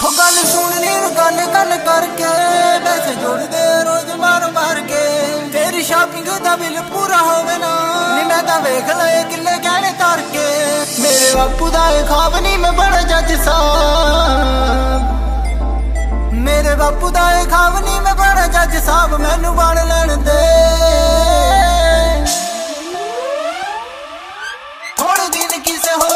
गल सुननी गल गल करके पैसे जोड़दे रोज मार मार के तेरी शॉपिंग दा बिल पूरा होवे ना नी मैं तां वेख लए किले गहने तार के मेरे बापू दा ख्वाब नी मैं बड़ा जज साहब मेरे बापू दा ख्वाब नी मैं बड़ा जज साहब मैनू बन लैण दे थोड़े दिन किसे होर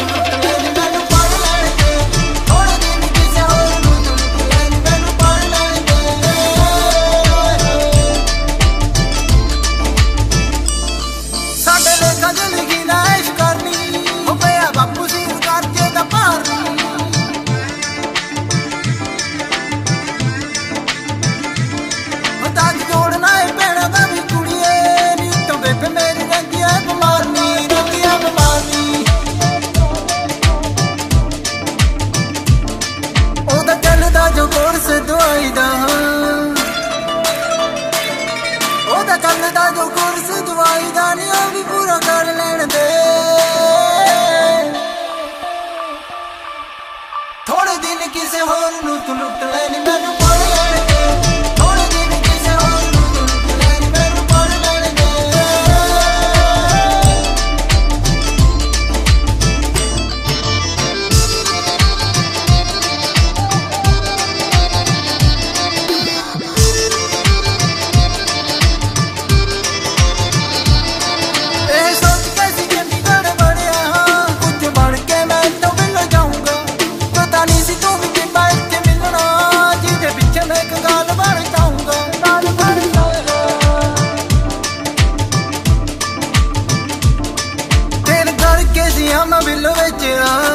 चलदा जो कोर्स दवाई दा नी ओ भी पूरा कर लैण दे थोड़े दिन किसे होर नूं तू लुट लैनी मैनू पढ़ लैण दे थोड़े दिन किसे होर नूं तू लुट लैनी मैनू पढ़ लैण दे मैं बिल विच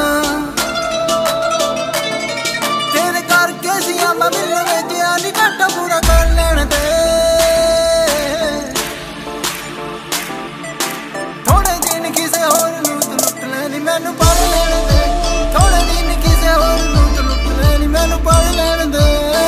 तेरे करके सिया मैं बिल विच नी घाटा पूरा कर लैण दे थोड़े दिन किसे होर नूं तू लुट लैनी मैनू पढ़ लैण दे थोड़े दिन किसे होर नूं तू लुट लैनी मैनू पढ़ लैण दे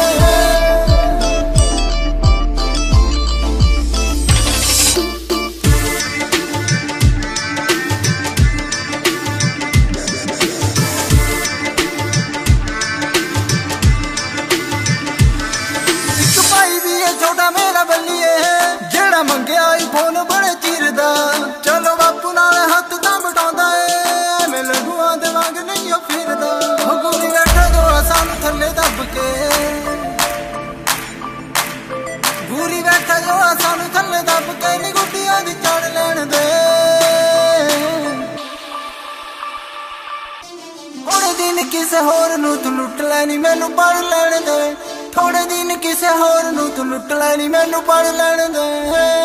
मेरा बल्लिए जेड़ा मंगया आईफोन बड़े चिरदा चलो बापू नाल हथ तां बटाउंदा ए मैं लघुआं दे वांग नहीं फिरदा गुरी बैठा जो सानू थल्ले दब के गुरी बैठा जो सानू थल्ले दब के नी गुड्डियां दी चढ़ लैण दे थोड़े दिन किसे होर नूं तू लुट लैनी मैनू पढ़ लैण दे थोड़े दिन किसे होर नूं तू लुट लैनी मैनू पढ़ लैण दे